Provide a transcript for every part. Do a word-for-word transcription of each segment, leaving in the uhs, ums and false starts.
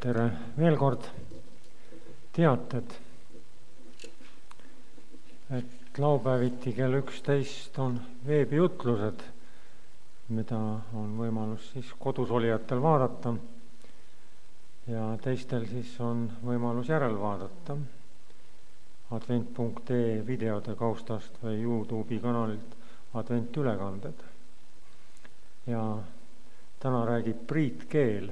Tere veel kord. Teated, et laupäeviti kell üksteist on veebijutlused, mida on võimalus siis kodus olijatel vaadata ja teistel siis on võimalus järel vaadata advent punkt ee videode kaustast või YouTube'i kanalilt Advent ülekanded. Ja täna räägib Priit Keel.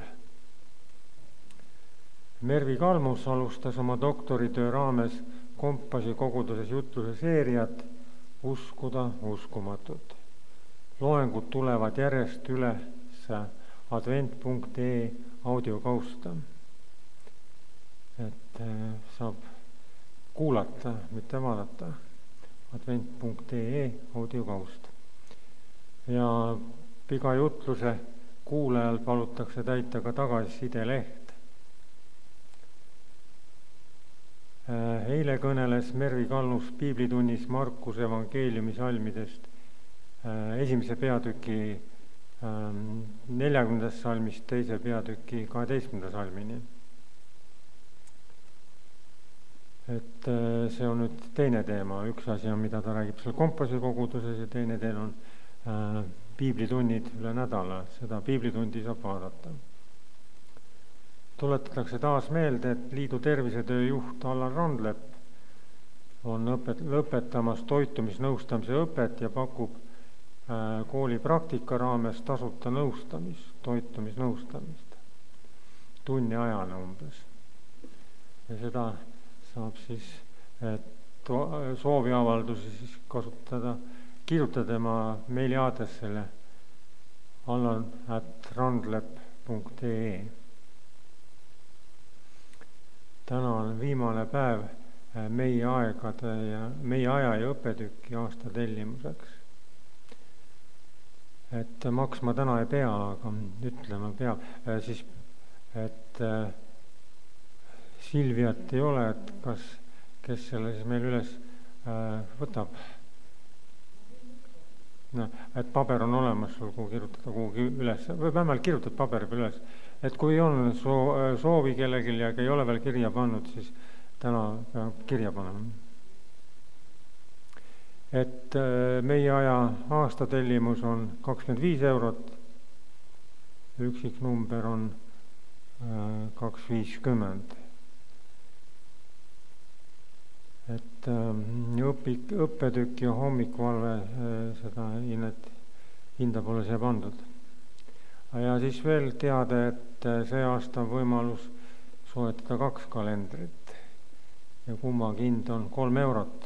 Mervi Kalmus alustas oma doktoritöö raames Kompassi koguduses jutluse seeriat Uskuda uskumatut. Loengud tulevad järjest üles advent punkt ee audiokausta. Et saab kuulata, mitte vaadata. advent punkt ee audiokaust. Ja iga jutluse kuulajal palutakse täita ka tagasiside leht. Eile kõneles Mervi Kalmus piiblitunnis Markuse evangeeliumi salmidest esimese peatüki neljakümnendast salmist teise peatüki kaheteistkümnenda salmini. Et see on nüüd teine teema, üks asi on, mida ta räägib seal Kompassi koguduses ja teine teema on piiblitunnid üle nädala, seda piiblitundi saab vaadata. Tuletatakse taas meelde, et liidu tervisetöö juht Allar Randlepp on õpet, lõpetamas toitumisnõustamise õpet ja pakub äh, kooli praktika raames tasuta nõustamist, toitumisnõustamist, tunni ajana umbes. Ja seda saab siis to, sooviavaldusi siis kasutada, kirjutada tema meiliaadressile allar at randlepp punkt ee. Täna on viimane päev meie aegade ja meie aja ja õppetüki aasta tellimuseks. Et maksma täna ei pea, aga ütlema peab. Siis, et Silviat ei ole, et kas, kes selle siis meil üles võtab. No, et paber on olemas sul, kuhu kirjutada kuhugi üles. Või vähemalt kirjutad paberi peal üles. Et kui on soovi kellelgi ja ei ole veel kirja pannud, siis täna peab kirja panema. Et meie aja aastatellimus on kakskümmend viis eurot, üksik number on kakssada viiskümmend. Et õpik, õppetükk ja hommikuvalve seda hinnet, hinda pole siia pandud. Ja siis veel teada, et see aasta on võimalus soetada kaks kalendrit ja kummagi hind on kolm eurot.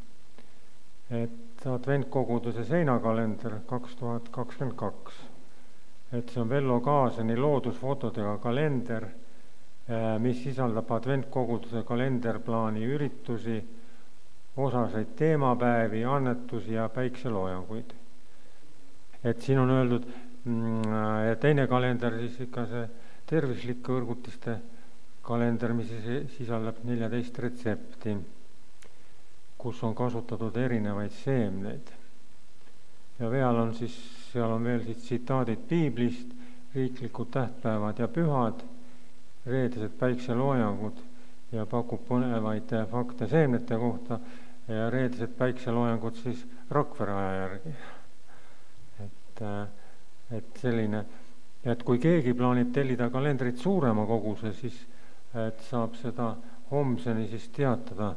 Et adventkoguduse seinakalender kaks tuhat kakskümmend kaks. Et see on Vello Kaaseni loodusfotodega kalender, mis sisaldab adventkoguduse kalenderplaani üritusi, osaseid teemapäevi, annetusi ja päikseloojanguid. Et siin on öeldud, ja teine kalender, siis ikka see tervislike õrgutiste kalender, mis sisaldab neliteist retsepti, kus on kasutatud erinevaid seemneid. Ja veel on siis, seal on veel siis tsitaadid piiblist, riiklikud tähtpäevad ja pühad, reedesed päikseloojangud ja pakub põnevaid fakte seemnete kohta ja reedesed päikseloojangud siis Rakvere aja järgi. Et, et selline, et kui keegi plaanib tellida kalendrit suurema koguse, siis et saab seda homseni siis teatada.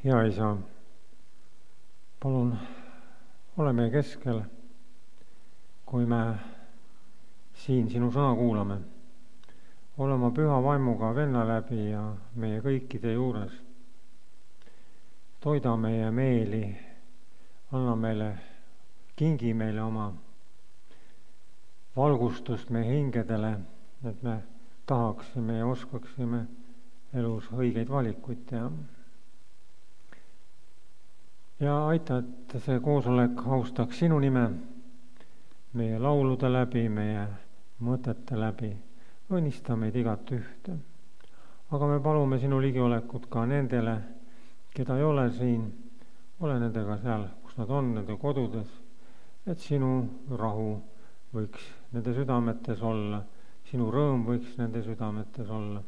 hea Isa, palun ole meie keskel, kui me siin sinu sõna kuulame. Ole oma püha vaimuga venna läbi ja meie kõikide juures. Toida meie meeli, anna meile, kingi meile oma valgustust meie hingedele, et me tahaksime ja oskaksime elus õigeid valikuid teha. Ja aita, et see koosolek austaks sinu nime meie laulude läbi, meie mõtete läbi. Õnnista meid igat ühte. Aga me palume sinu ligiolekut ka nendele, keda ei ole siin. Ole nendega seal, kus nad on, nende kodudes, et sinu rahu võiks nende südametes olla, sinu rõõm võiks nende südametes olla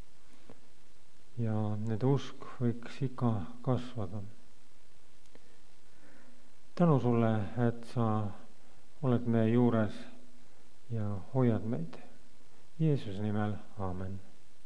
ja nende usk võiks ikka kasvada. Tänu sulle, et sa oled meie juures ja hoiad meid. Jeesuse nimel, aamen.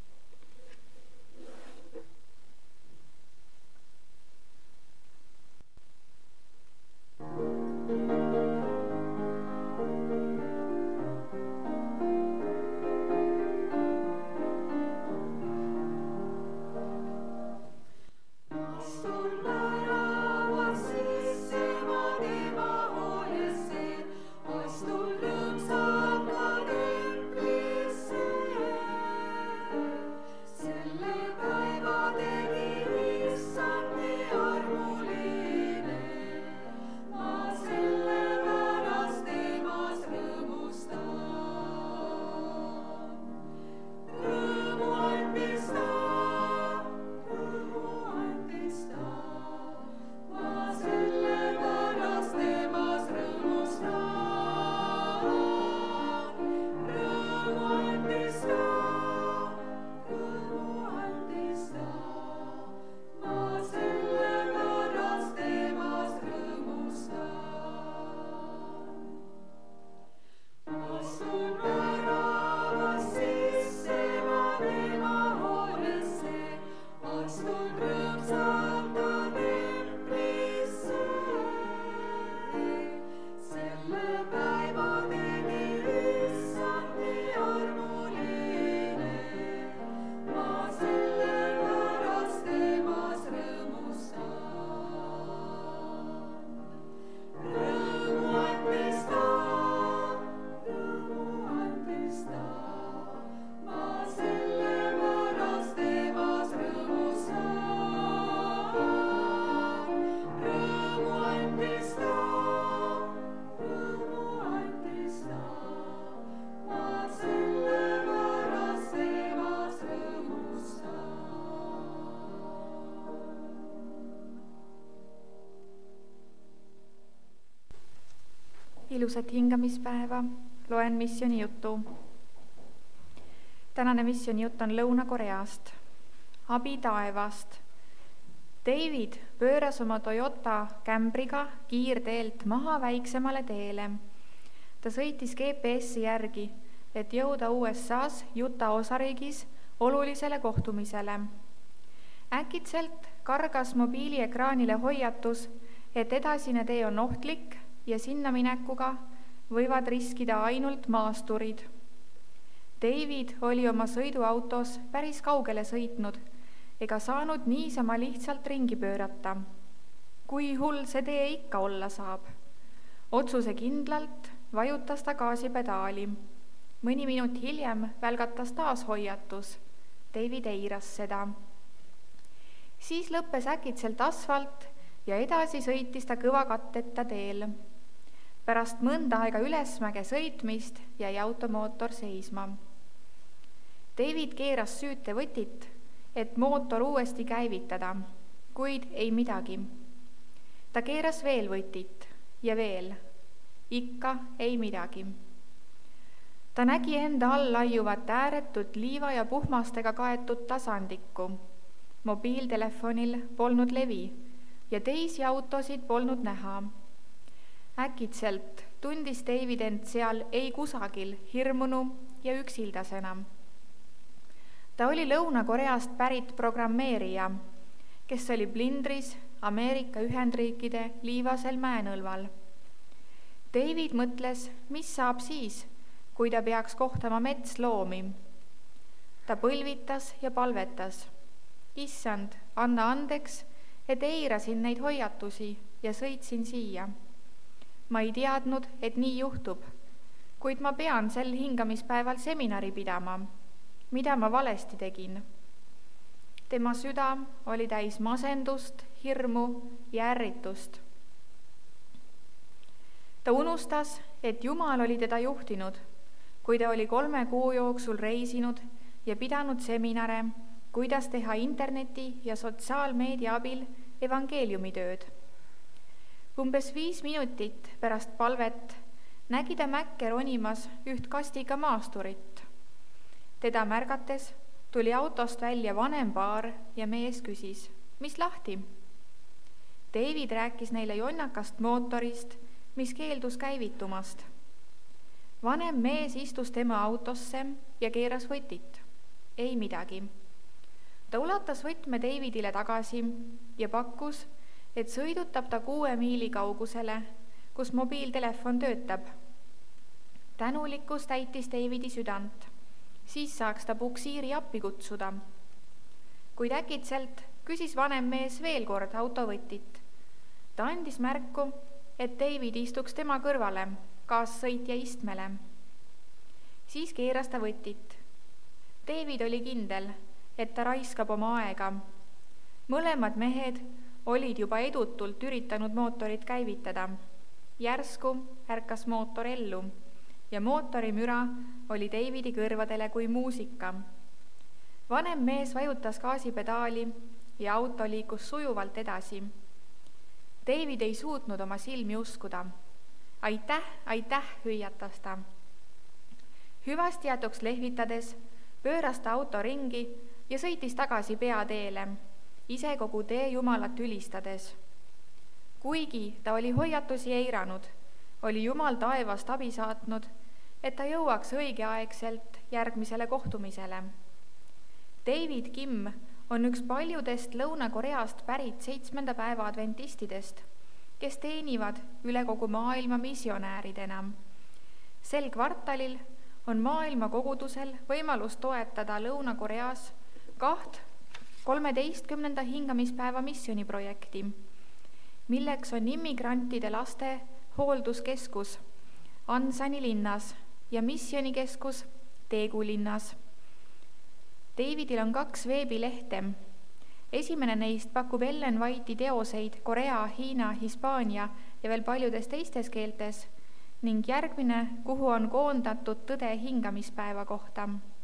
Ilusat hingamispäeva, loen missiooni jutu. Tänane missiooni jutt on Lõuna-Koreast, abi taevast. David pööras oma Toyota Camryga kiirteelt maha väiksemale teele. Ta sõitis G P S-i järgi, et jõuda U S A-s Utah osariigis olulisele kohtumisele. Äkitselt kargas mobiiliekraanile hoiatus, et edasine tee on ohtlik ja sinna minekuga võivad riskida ainult maasturid. David oli oma sõiduautos päris kaugele sõitnud ega saanud niisama lihtsalt ringi pöörata. Kui hull see tee ikka olla saab? Otsuse kindlalt vajutas ta gaasipedaali. Mõni minut hiljem välgatas taas hoiatus. David eiras seda. Siis lõppes äkitselt asfalt ja edasi sõitis ta kõva katteta teel. Pärast mõnda aega ülesmäge sõitmist jäi automootor seisma. David keeras süütevõtit, et mootor uuesti käivitada, kuid ei midagi. Ta keeras veel võtit ja veel. Ikka ei midagi. Ta nägi enda all laiuvat ääretut liiva ja puhmastega kaetud tasandikku. Mobiiltelefonil polnud levi ja teisi autosid polnud näha. Äkitselt tundis David end seal ei kusagil hirmunu ja üksildasena. Ta oli Lõuna-Koreast pärit programmeerija, kes oli plindris Ameerika Ühendriikide liivasel mäenõlval. David mõtles, mis saab siis, kui ta peaks kohtama metsloomi. Ta põlvitas ja palvetas. Issand, anna andeks, et eirasin neid hoiatusi ja sõitsin siia. Ma ei teadnud, et nii juhtub, kuid ma pean sel hingamispäeval seminari pidama. Mida ma valesti tegin? Tema süda oli täis masendust, hirmu ja ärritust. Ta unustas, et Jumal oli teda juhtinud, kui ta oli kolme kuu jooksul reisinud ja pidanud seminare, kuidas teha interneti ja sotsiaalmeedia abil evangeeliumitööd. Umbes viis minutit pärast palvet nägi ta mäkke ronimas üht kastiga maasturit. Teda märgates tuli autost välja vanem paar ja mees küsis, mis lahti? David rääkis neile jonnakast mootorist, mis keeldus käivitumast. Vanem mees istus tema autosse ja keeras võtit. Ei midagi. Ta ulatas võtme Davidile tagasi ja pakkus, et sõidutab ta kuue miili kaugusele, kus mobiiltelefon töötab. Tänulikkus täitis Davidi südant. Siis saaks ta puksiiri appi kutsuda. Kuid äkitselt küsis vanem mees veel kord autovõtit. Ta andis märku, et David istuks tema kõrvale, kaassõitja istmele. Siis keeras ta võtit. David oli kindel, et ta raiskab oma aega. Mõlemad mehed olid juba edutult üritanud mootorit käivitada. Järsku ärkas mootor ellu ja mootori müra oli Davidi kõrvadele kui muusika. Vanem mees vajutas gaasipedaali ja auto liikus sujuvalt edasi. David ei suutnud oma silmi uskuda. Aitäh, aitäh, hüüatas ta. Hüvasti jätuks lehvitades pööras ta auto ringi ja sõitis tagasi peateele, ise kogu tee Jumalat ülistades. Kuigi ta oli hoiatusi eiranud, oli Jumal taevast abi saatnud, et ta jõuaks õigeaegselt järgmisele kohtumisele. David Kim on üks paljudest Lõuna-Koreast pärit seitsmenda päeva adventistidest, kes teenivad üle kogu maailma missionääridena. Sel kvartalil on maailma kogudusel võimalus toetada Lõuna-Koreas kaht kolmeteistkümnenda hingamispäeva missioniprojekti, milleks on immigrantide laste hoolduskeskus Ansani linnas ja missionikeskus Teegu linnas. Davidil on kaks veebilehte. Esimene neist pakub Ellen White'i teoseid Korea, Hiina, Hispaania ja veel paljudes teistes keeltes ning järgmine, kuhu on koondatud tõde hingamispäeva kohta.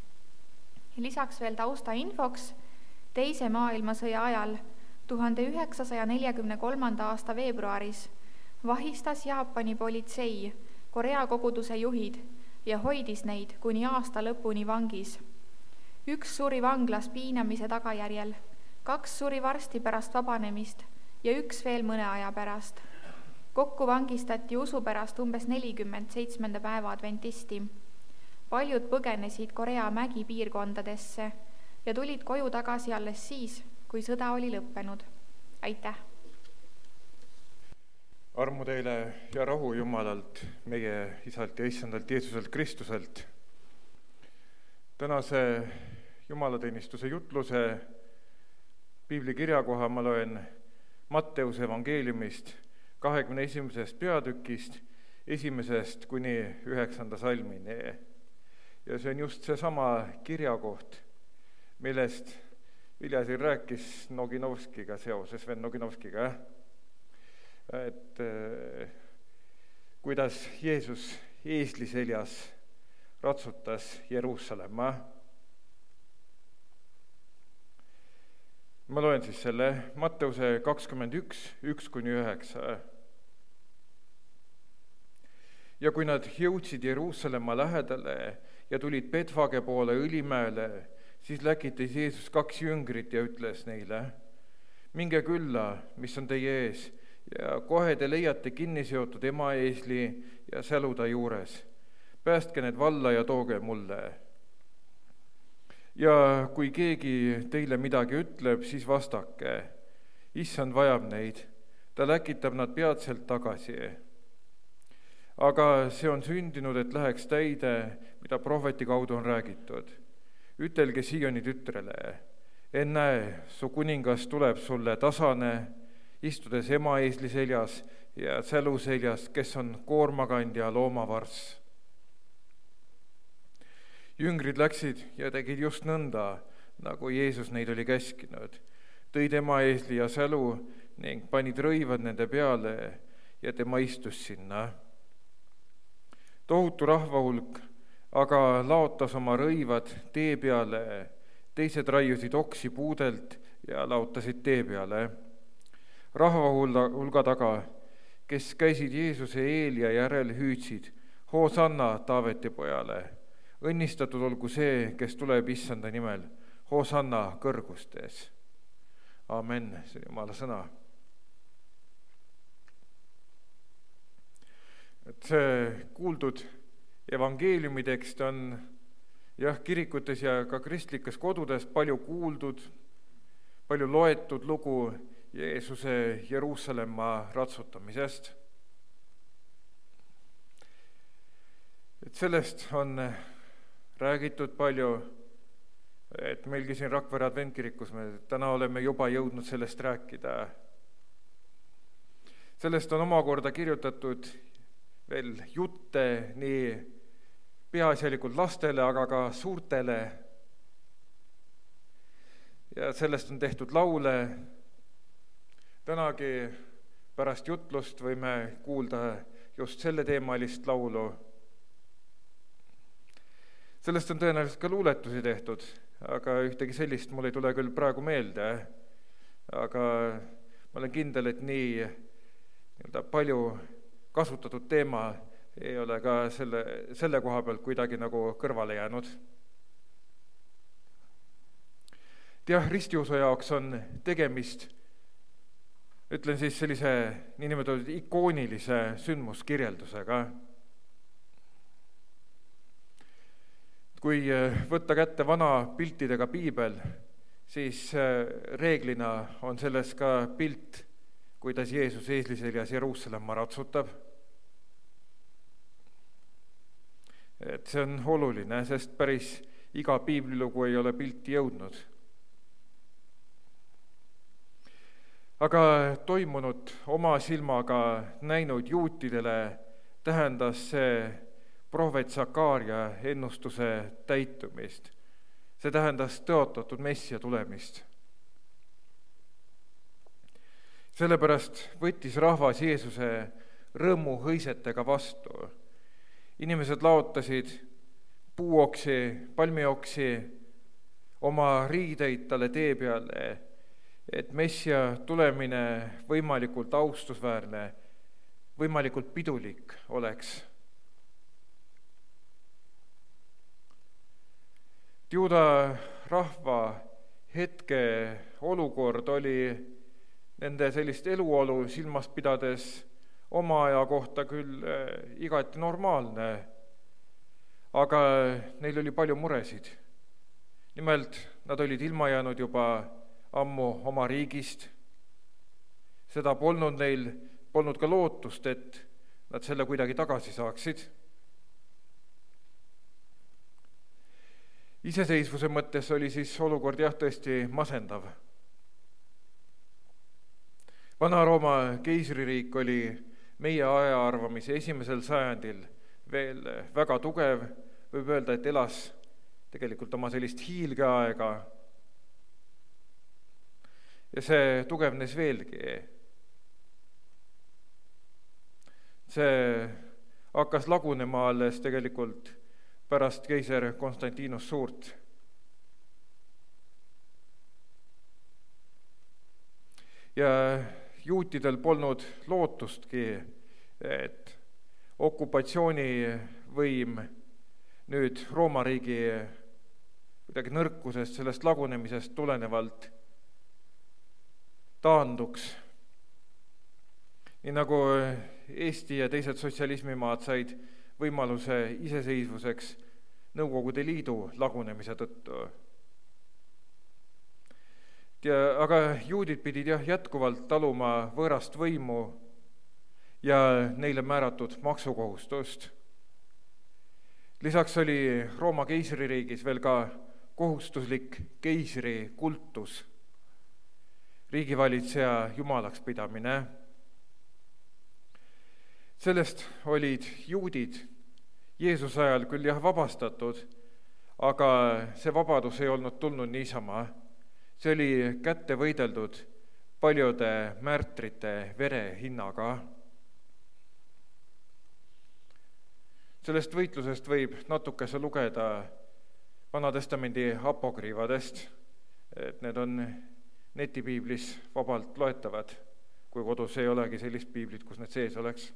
Lisaks veel tausta infoks, teise maailmasõja ajal, tuhande üheksasaja neljakümne kolmanda aasta veebruaris, vahistas Jaapani politsei Korea koguduse juhid ja hoidis neid kuni aasta lõpuni vangis. Üks suri vanglas piinamise tagajärjel, kaks suri varsti pärast vabanemist ja üks veel mõne aja pärast. Kokku vangistati usu pärast umbes nelikümmend seitsmenda päeva adventisti. Paljud põgenesid Korea mägipiirkondadesse ja tulid koju tagasi alles siis, kui sõda oli lõppenud. Aitäh! Armu teile ja rahu Jumalalt, meie Isalt ja Issandalt Jeesuselt Kristuselt. Tänase jumalateenistuse jutluse piibli kirjakoha ma loen Matteuse evangeeliumist kahekümne esimesest peatükist, esimesest kuni üheksanda salmini. Ja see on just seesama kirjakoht, millest Vilja siin rääkis Noginovskiga seoses, Sven Noginovskiga, et äh, kuidas Jeesus eesli seljas ratsutas Jeruusalemma. Ma loen siis selle Matteuse kakskümmend üks, üks kuni üheksa. Ja kui nad jõudsid Jeruusalemma lähedale ja tulid Betfage poole Õlimäele, siis läkitas Jeesus kaks jüngrit ja ütles neile, minge külla, mis on teie ees, ja kohe te leiate kinni seotud ema eesli ja säluda juures. Päästke need valla ja tooge mulle. Ja kui keegi teile midagi ütleb, siis vastake, issand vajab neid, ta läkitab nad peatselt tagasi. aga see on sündinud, et läheks täide, mida prohveti kaudu on räägitud. Ütelge Sioni tütrele, ennäe, su kuningas tuleb sulle tasane, istudes ema eesli seljas ja sälu seljas, kes on koormakandja loomavarss. Jüngrid läksid ja tegid just nõnda, nagu Jeesus neid oli käskinud. Tõid ema eesli ja sälu ning panid rõivad nende peale ja tema istus sinna. Tohutu rahvahulk aga laotas oma rõivad tee peale, teised raiusid oksi puudelt ja laotasid tee peale. Rahvahulga taga, kes käisid Jeesuse eel ja järel, hüüdsid, Hoosanna Taaveti pojale, õnnistatud olgu see, kes tuleb issanda nimel, Hoosanna kõrgustes. Amen, see on Jumala sõna. Et see kuuldud evangeeliumi tekst on jah, kirikutes ja ka kristlikes kodudes palju kuuldud, palju loetud lugu Jeesuse Jeruusalemma ratsutamisest. Et sellest on räägitud palju, et meilgi siin Rakvere adventkirikus me täna oleme juba jõudnud sellest rääkida. Sellest on omakorda kirjutatud veel jutte nii peaasjalikult lastele, aga ka suurtele. Ja sellest on tehtud laule. Tänagi pärast jutlust võime kuulda just selle teemalist laulu. Sellest on tõenäoliselt ka luuletusi tehtud, aga ühtegi sellist mul ei tule küll praegu meelde. Aga ma olen kindel, et nii, nii palju kasutatud teema ei ole ka selle, selle koha pealt kuidagi nagu kõrvale jäänud. Jah, ristiusu jaoks on tegemist, ütlen siis sellise niinimetatud ikoonilise sündmuskirjeldusega. Kui võtta kätte vana piltidega piibel, siis reeglina on selles ka pilt, kuidas Jeesus eesli seljas Jeruusalemma ratsutab. Et see on oluline, sest päris iga piiblilugu ei ole pilti jõudnud. Aga toimunut oma silmaga näinud juutidele tähendas see prohvet Sakaaria ennustuse täitumist. See tähendas tõotatud messia tulemist. Sellepärast võttis rahvas Jeesuse rõõmu hõisetega vastu. Inimesed laotasid puuoksi, palmioksi, oma riideid talle tee peale, et messia tulemine võimalikult austusväärne, võimalikult pidulik oleks. Juuda rahva hetke olukord oli nende sellist eluolu silmas pidades oma aja kohta küll igati normaalne, aga neil oli palju muresid. Nimelt, nad olid ilma jäänud juba ammu oma riigist. Seda polnud neil, polnud ka lootust, et nad selle kuidagi tagasi saaksid. Iseseisvuse mõttes oli siis olukord jah tõesti masendav. Vana-Rooma keisririik oli meie aja arvamise esimesel sajandil veel väga tugev, võib öelda, et elas tegelikult oma sellist hiilgeaega. Ja see tugevnes veelgi. See hakkas lagunema alles tegelikult pärast keiser Konstantinus Suurt. Ja juutidel polnud lootustki, et okupatsioonivõim nüüd Rooma riigi kuidagi nõrkusest, sellest lagunemisest tulenevalt taanduks. Nii nagu Eesti ja teised sotsialismimaad said võimaluse iseseisvuseks Nõukogude Liidu lagunemise tõttu. ja aga juudid pidid jah jätkuvalt taluma võõrast võimu ja neile määratud maksukohustust. Lisaks oli Rooma keisririigis veel ka kohustuslik keisri kultus, riigivalitseja jumalaks pidamine. Sellest olid juudid Jeesuse ajal küll jah vabastatud, aga see vabadus ei olnud tulnud niisama. See oli kätte võideldud paljude märtrite vere hinnaga. Sellest võitlusest võib natukese lugeda Vana-testamendi apokriivadest, et need on netipiiblis vabalt loetavad, kui kodus ei olegi sellist piiblit, kus need sees oleks.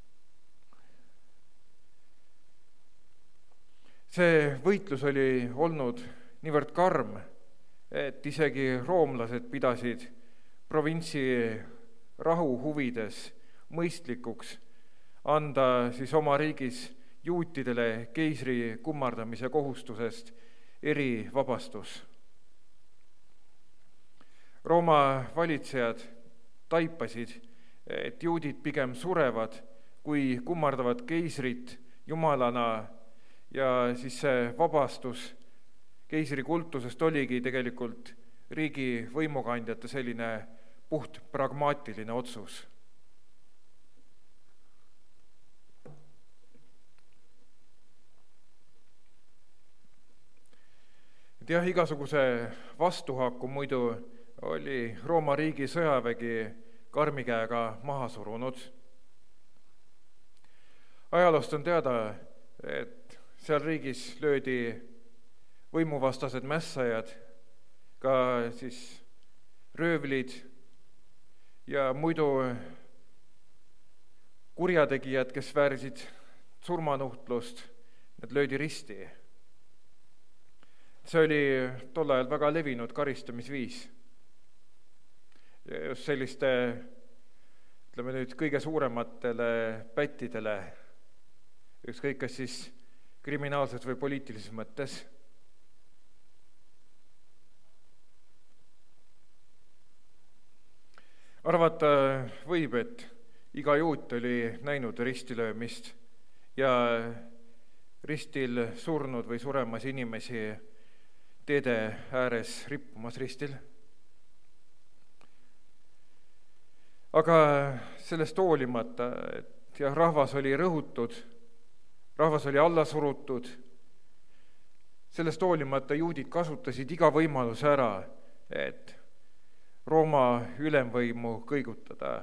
See võitlus oli olnud niivõrd karm, et isegi roomlased pidasid provintsi rahu huvides mõistlikuks anda siis oma riigis juutidele keisri kummardamise kohustusest erivabastus. Rooma valitsejad taipasid, et juudid pigem surevad, kui kummardavad keisrit jumalana, ja siis see vabastus keisri kultusest oligi tegelikult riigi võimukandjate selline puht pragmaatiline otsus. Et jah, igasuguse vastuhaaku muidu oli Rooma riigi sõjavägi karmikäega maha surunud. Ajaloost on teada, et seal riigis löödi võimuvastased mässajad, ka siis röövlid ja muidu kurjategijad, kes väärisid surmanuhtlust, need löödi risti. See oli tol ajal väga levinud karistamisviis. Ja just selliste, ütleme nüüd, kõige suurematele pättidele, ükskõik kas siis kriminaalses või poliitilises mõttes. Arvata võib, et iga juut oli näinud ristilöömist ja ristil surnud või suremas inimesi teede ääres rippumas ristil. Aga sellest hoolimata, et jah, rahvas oli rõhutud, rahvas oli alla surutud, sellest hoolimata juudid kasutasid iga võimaluse ära, et Rooma ülemvõimu kõigutada.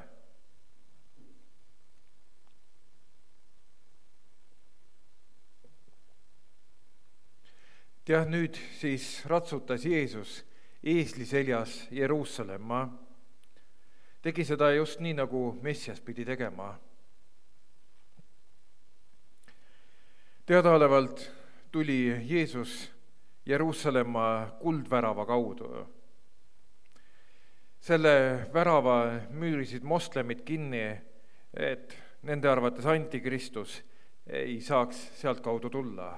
Ja nüüd siis ratsutas Jeesus eesli seljas Jeruusalemma. Tegi seda just nii, nagu Messias pidi tegema. Teadaolevalt tuli Jeesus Jeruusalemma kuldvärava kaudu. Selle värava müürisid moslemid kinni, et nende arvates antikristus ei saaks sealt kaudu tulla.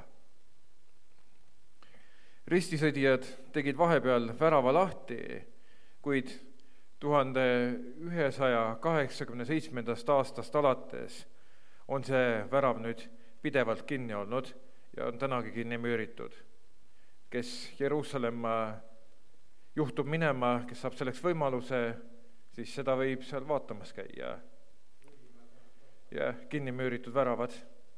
Ristisõdijad tegid vahepeal värava lahti, kuid tuhande ühesaja kaheksakümne seitsmendast aastast alates on see värav nüüd pidevalt kinni olnud ja on tänagi kinni müüritud. Kes Jeruusalemma juhtub minema, kes saab selleks võimaluse, siis seda võib seal vaatamas käia. Ja kinni müüritud väravad.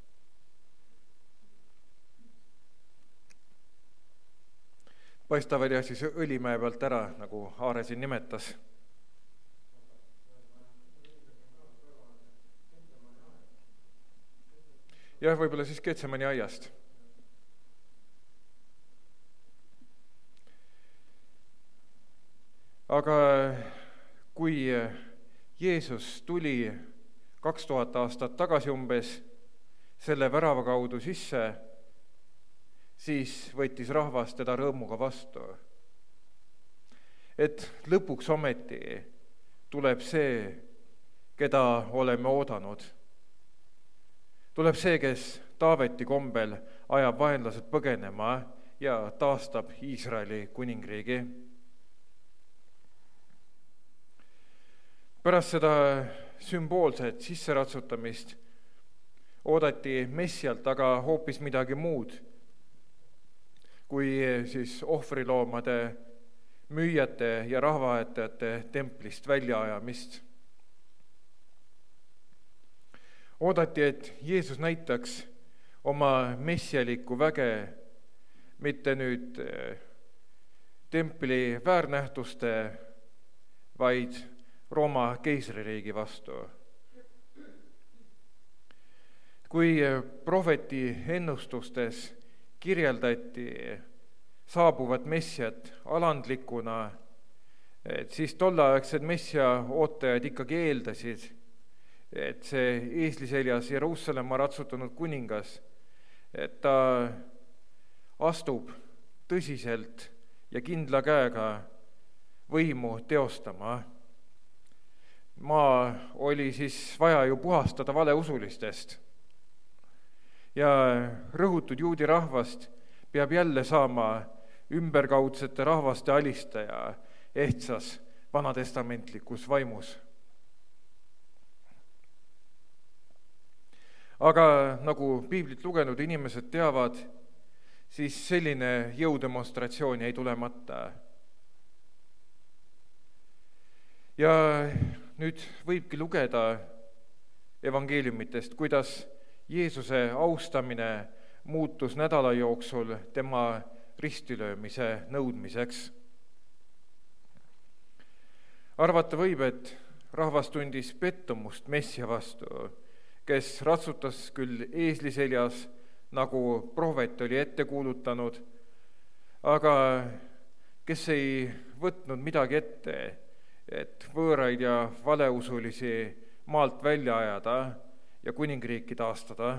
Paistavad jah siis Õlimäe pealt ära, nagu Aare siin nimetas. Jah, võib-olla siis Getsemani aiast. Aga kui Jeesus tuli kaks tuhat aastat tagasi umbes selle värava kaudu sisse, siis võttis rahvas teda rõõmuga vastu. Et lõpuks ometi tuleb see, keda oleme oodanud. Tuleb see, kes Taaveti kombel ajab vaenlased põgenema ja taastab Iisraeli kuningriigi. pärast seda sümboolset sisseratsutamist oodati Messialt aga hoopis midagi muud kui siis ohvriloomade müüjate ja rahvaaetajate templist väljaajamist. Oodati, et Jeesus näitaks oma messialikku väge mitte nüüd templi väärnähtuste, vaid Rooma keisririigi vastu. Kui prohveti ennustustes kirjeldati saabuvat messiat alandlikuna, et siis tolleaegsed messia ootajad ikkagi eeldasid, et see eesliseljas Jeruusalemma ratsutanud kuningas, et ta astub tõsiselt ja kindla käega võimu teostama. Maa oli siis vaja ju puhastada valeusulistest ja rõhutud juudi rahvast peab jälle saama ümberkaudsete rahvaste alistaja ehtsas vanatestamentlikus vaimus. Aga nagu piiblit lugenud inimesed teavad, siis selline jõudemonstratsioon jäi tulemata. Ja nüüd võibki lugeda evangeeliumitest, kuidas Jeesuse austamine muutus nädala jooksul tema ristilöömise nõudmiseks. Arvata võib, et rahvas tundis pettumust messia vastu, kes ratsutas küll eesli seljas, nagu prohvet oli ette kuulutanud, aga kes ei võtnud midagi ette, et võõraid ja valeusulisi maalt välja ajada ja kuningriiki taastada.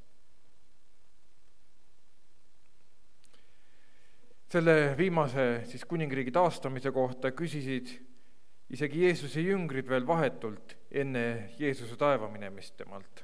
Selle viimase siis kuningriigi taastamise kohta küsisid isegi Jeesuse jüngrid veel vahetult enne Jeesuse taeva minemist temalt.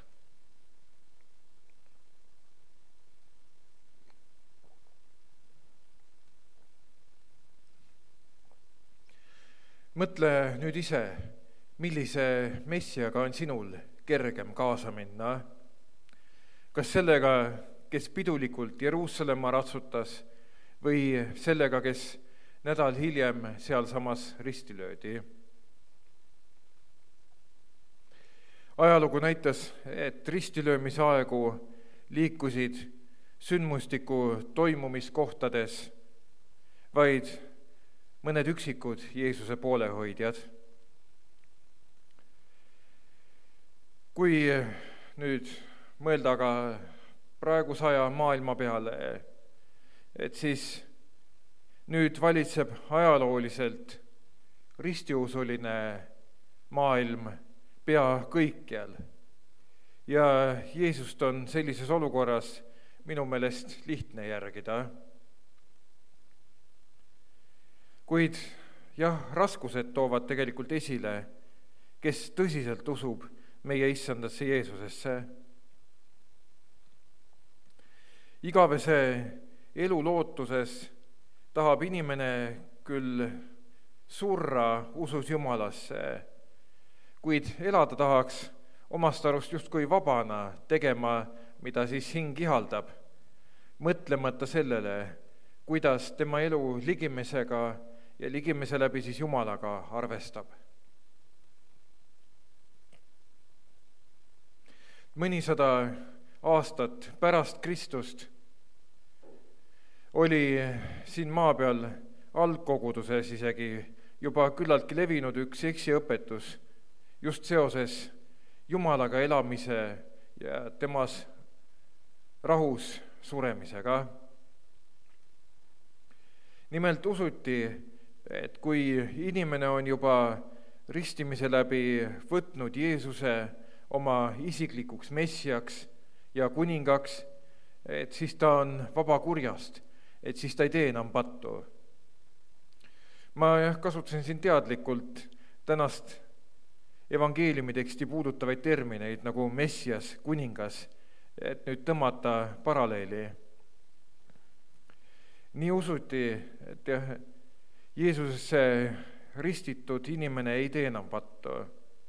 Mõtle nüüd ise, millise messiaga on sinul kergem kaasa minna. Kas sellega, kes pidulikult Jeruusalemma ratsutas, või sellega, kes nädal hiljem sealsamas risti löödi. Ajalugu näitas, et ristilöömise aegu liikusid sündmustiku toimumiskohtades vaid mõned üksikud Jeesuse poolehoidjad. Kui nüüd mõelda aga praeguse aja maailma peale, et siis nüüd valitseb ajalooliselt ristiusuline maailm pea kõikjal ja Jeesust on sellises olukorras minu meelest lihtne järgida. Kuid jah, raskused toovad tegelikult esile, kes tõsiselt usub meie issandasse Jeesusesse. Igavese elu lootuses tahab inimene küll surra usus Jumalasse, kuid elada tahaks omast arust justkui vabana tegema, mida siis hing ihaldab, mõtlemata sellele, kuidas tema elu ligimesega ja ligimese läbi siis Jumalaga arvestab. Mõnisada aastat pärast Kristust oli siin maa peal algkoguduses isegi juba küllaltki levinud üks eksiõpetus just seoses Jumalaga elamise ja temas rahus suremisega. Nimelt usuti, et kui inimene on juba ristimise läbi võtnud Jeesuse oma isiklikuks messiaks ja kuningaks, et siis ta on vaba kurjast, et siis ta ei tee enam pattu. Ma jah, kasutasin siin teadlikult tänast evangeeliumi teksti puudutavaid termineid nagu messias, kuningas, et nüüd tõmmata paralleeli. Nii usuti, et jah, Jeesusesse ristitud inimene ei tee enam pattu,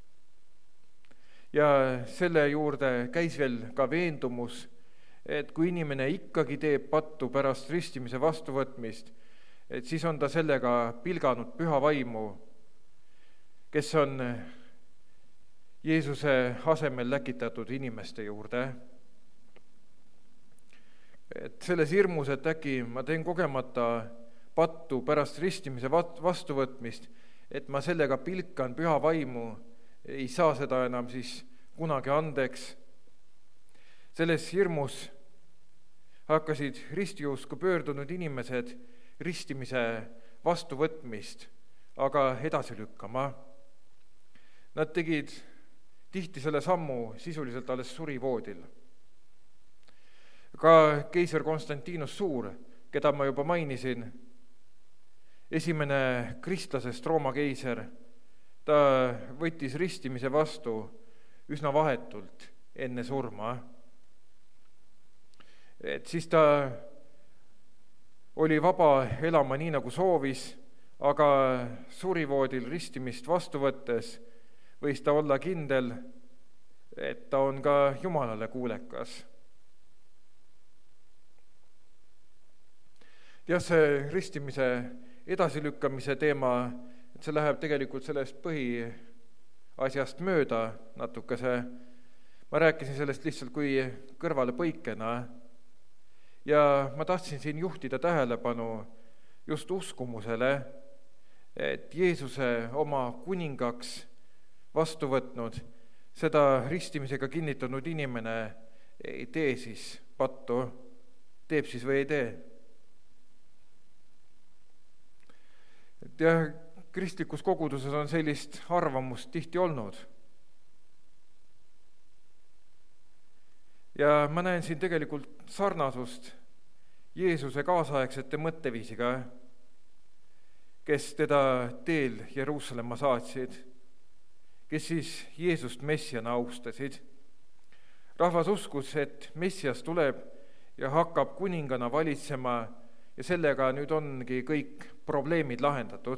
ja selle juurde käis veel ka veendumus, et kui inimene ikkagi teeb pattu pärast ristimise vastuvõtmist, et siis on ta sellega pilganud püha vaimu, kes on Jeesuse asemel läkitatud inimeste juurde. Et selles hirmus, et äkki ma teen kogemata pattu pärast ristimise vastuvõtmist, et ma sellega pilkan püha vaimu, ei saa seda enam siis kunagi andeks. Selles hirmus hakkasid ristiusku pöördunud inimesed ristimise vastuvõtmist aga edasi lükkama. Nad tegid tihti selle sammu sisuliselt alles surivoodil. Ka keiser Konstantinus Suur, keda ma juba mainisin, esimene kristlasest Rooma keiser, ta võttis ristimise vastu üsna vahetult enne surma. Et siis ta oli vaba elama nii, nagu soovis, aga surivoodil ristimist vastu võttes võis ta olla kindel, et ta on ka Jumalale kuulekas. Ja see ristimise edasilükkamise teema, et see läheb tegelikult sellest põhiasjast mööda natukese. Ma rääkisin sellest lihtsalt kui kõrvale põikena ja ma tahtsin siin juhtida tähelepanu just uskumusele, et Jeesuse oma kuningaks vastu võtnud, seda ristimisega kinnitanud inimene ei tee siis pattu, teeb siis või ei tee. Et jah, kristlikus koguduses on sellist arvamust tihti olnud. Ja ma näen siin tegelikult sarnasust Jeesuse kaasaegsete mõtteviisiga, kes teda teel Jeruusalemma saatsid, kes siis Jeesust messiana austasid. Rahvas uskus, et messias tuleb ja hakkab kuningana valitsema ja sellega nüüd ongi kõik probleemid lahendatud.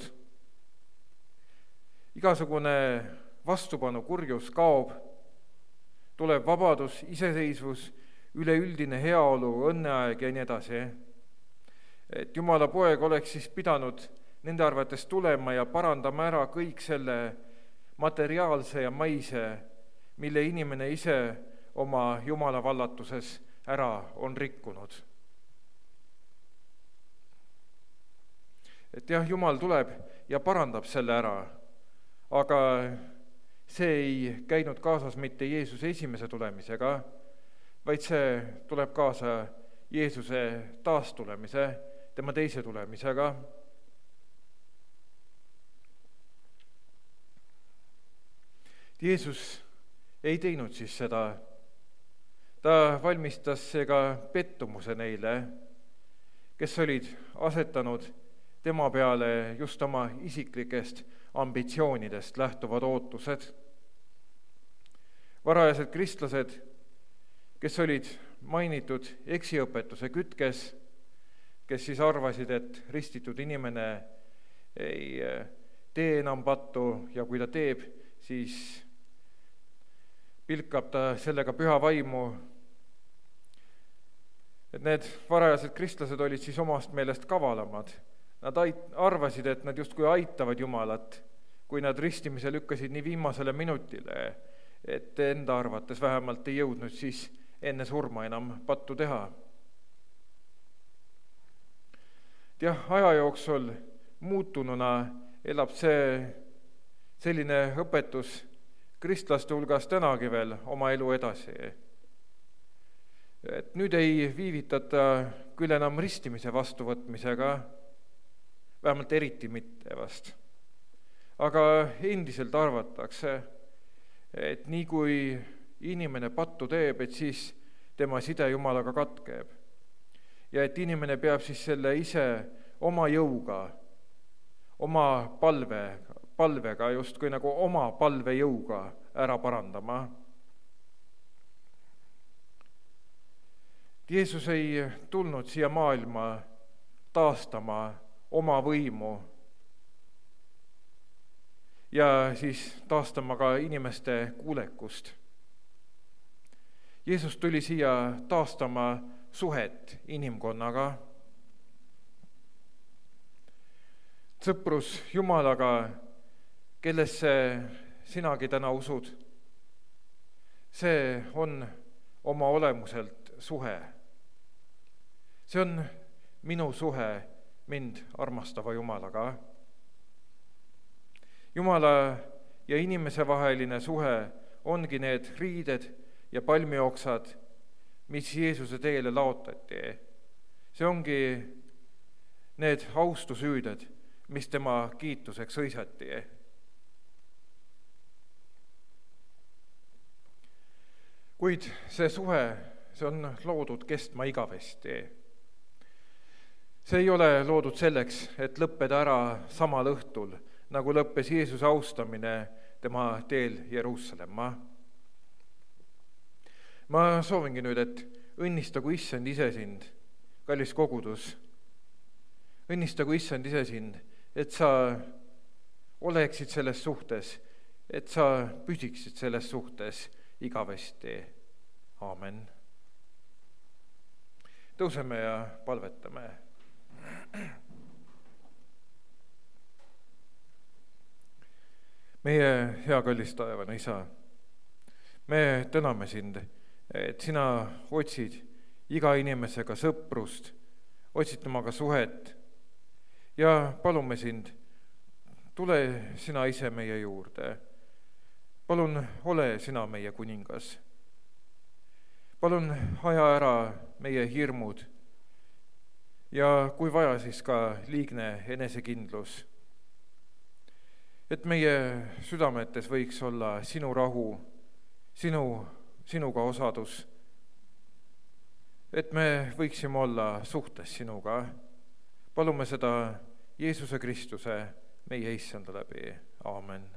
Igasugune vastupanu kurjus kaob, tuleb vabadus, iseseisvus, üleüldine heaolu, õnneaeg ja nii edasi. Et Jumala poeg oleks siis pidanud nende arvates tulema ja parandama ära kõik selle materiaalse ja maise, mille inimene ise oma Jumala vallatuses ära on rikkunud. Et jah, Jumal tuleb ja parandab selle ära, aga see ei käinud kaasas mitte Jeesuse esimese tulemisega, vaid see tuleb kaasa Jeesuse taastulemise, tema teise tulemisega. Jeesus ei teinud siis seda. Ta valmistas seega pettumuse neile, kes olid asetanud tema peale just oma isiklikest ambitsioonidest lähtuvad ootused. Varajased kristlased, kes olid mainitud eksiõpetuse kütkes, kes siis arvasid, et ristitud inimene ei tee enam pattu ja kui ta teeb, siis pilkab ta sellega püha vaimu. Et need varajased kristlased olid siis omast meelest kavalamad. Nad arvasid, et nad justkui aitavad Jumalat, kui nad ristimise lükkasid nii viimasele minutile, et enda arvates vähemalt ei jõudnud siis enne surma enam pattu teha. Jah, aja jooksul muutununa elab see selline õpetus kristlaste hulgas tänagi veel oma elu edasi. Et nüüd ei viivitata küll enam ristimise vastuvõtmisega, vähemalt eriti mitte vast. Aga endiselt arvatakse, et nii kui inimene pattu teeb, et siis tema side Jumalaga katkeb. Ja et inimene peab siis selle ise oma jõuga, oma palve, palvega, justkui nagu oma palvejõuga ära parandama. Jeesus ei tulnud siia maailma taastama oma võimu ja siis taastama ka inimeste kuulekust. Jeesus tuli siia taastama suhet inimkonnaga. Sõprus Jumalaga, kellesse sinagi täna usud, see on oma olemuselt suhe. See on minu suhe mind armastava Jumalaga. Jumala ja inimese vaheline suhe ongi need riided ja palmioksad, mis Jeesuse teele laotati. See ongi need austusüüded, mis tema kiituseks õisati. Kuid see suhe, see on loodud kestma igavesti. See ei ole loodud selleks, et lõppeda ära samal õhtul, nagu lõppes Jeesuse austamine tema teel Jeruusalemma. Ma soovingi nüüd, et õnnistagu Issand ise sind, kallis kogudus. Õnnistagu Issand ise sind, et sa oleksid selles suhtes, et sa püsiksid selles suhtes igavesti. Aamen. Tõuseme ja palvetame. Meie hea kallis taevane Isa, me täname sind, et sina otsid iga inimesega sõprust, otsid temaga suhet ja palume sind, tule sina ise meie juurde. Palun ole sina meie kuningas. Palun aja ära meie hirmud ja kui vaja, siis ka liigne enesekindlus. Et meie südametes võiks olla sinu rahu, sinu, sinuga osadus. Et me võiksime olla suhtes sinuga. Palume seda Jeesuse Kristuse, meie Issanda läbi. Aamen.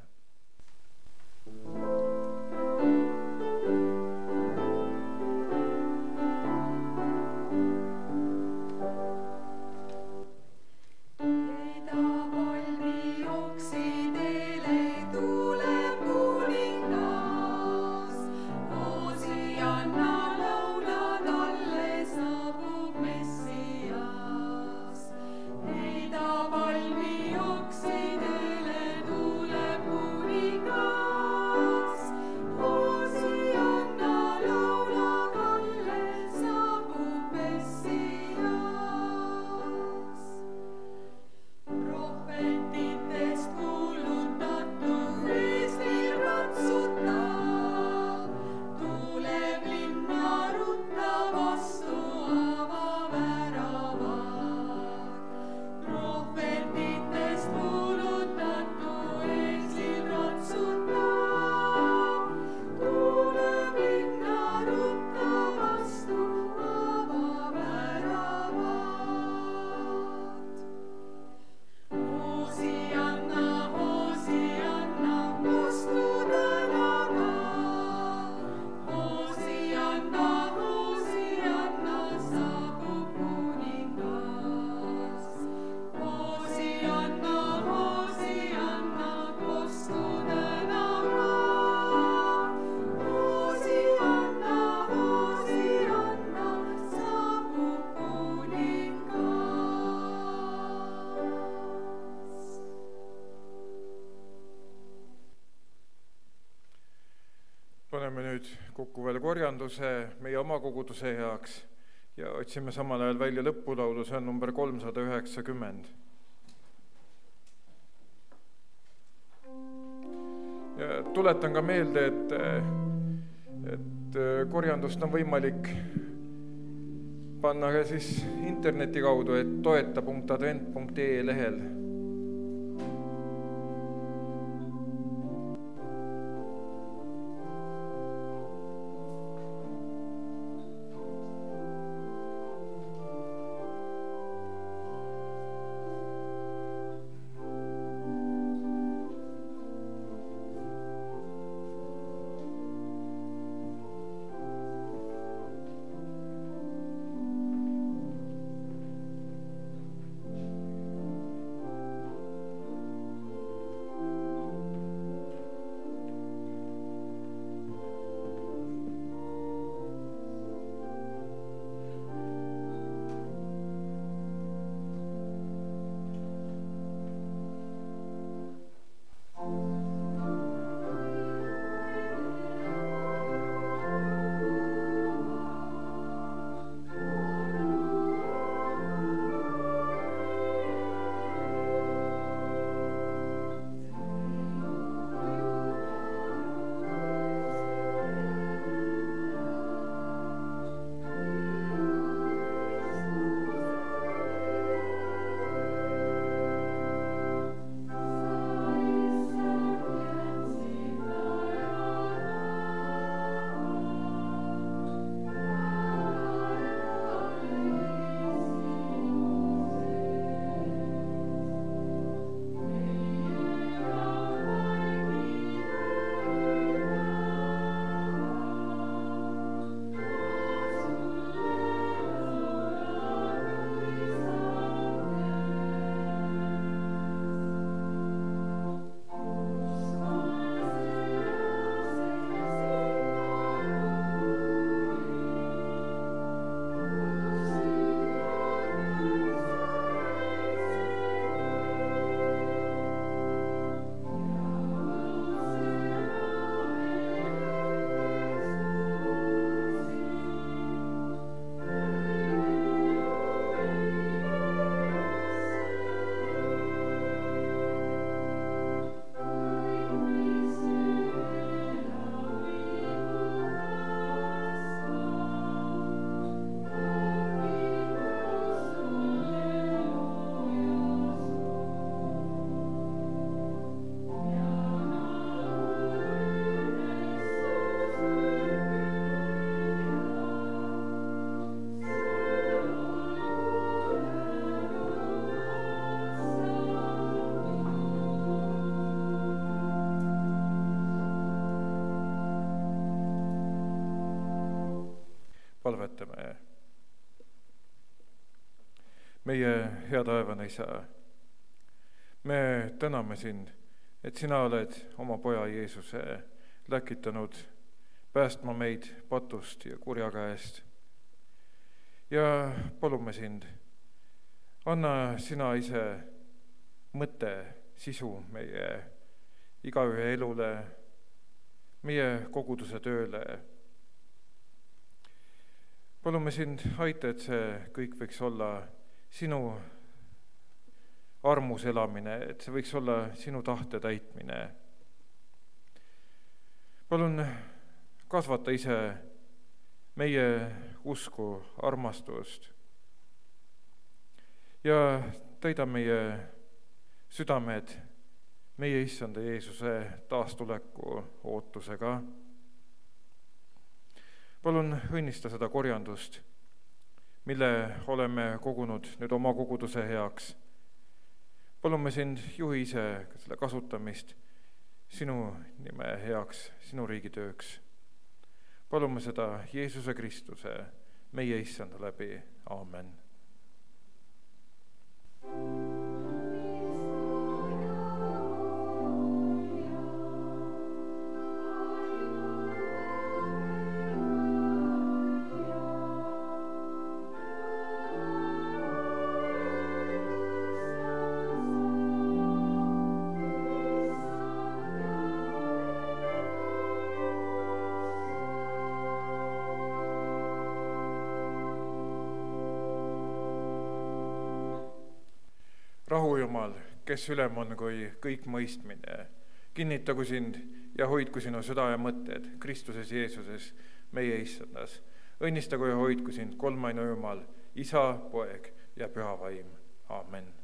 Paneme nüüd kokku veel korjanduse meie oma koguduse heaks ja otsime samal ajal välja lõpulaulu, see on number kolmsada üheksakümmend. Ja tuletan ka meelde, et, et korjandust on võimalik panna ka siis interneti kaudu, et toeta punkt advent punkt ee lehel. palvetame. Meie hea taevane Isa, me täname sind, et sina oled oma poja Jeesuse läkitanud päästma meid patust ja kurja käest. Ja palume sind, anna sina ise mõte, sisu meie igaühe elule, meie koguduse tööle. Palume sind, aita, et see kõik võiks olla sinu armus elamine, et see võiks olla sinu tahte täitmine. Palun kasvata ise meie usku, armastust ja täida meie südamed meie issanda Jeesuse taastuleku ootusega. Palun õnnista seda korjandust, mille oleme kogunud nüüd oma koguduse heaks. Palume sind, juhi ise selle kasutamist sinu nime heaks, sinu riigi tööks. Palume seda Jeesuse Kristuse, meie issanda läbi. Aamen. Rahu Jumal, kes ülem on kui kõik mõistmine, kinnitagu sind ja hoidku sinu süda ja mõtted Kristuses Jeesuses, meie issandas. Õnnistagu ja hoidku sind kolmaine Jumal, Isa, Poeg ja Püha Vaim. Aamen.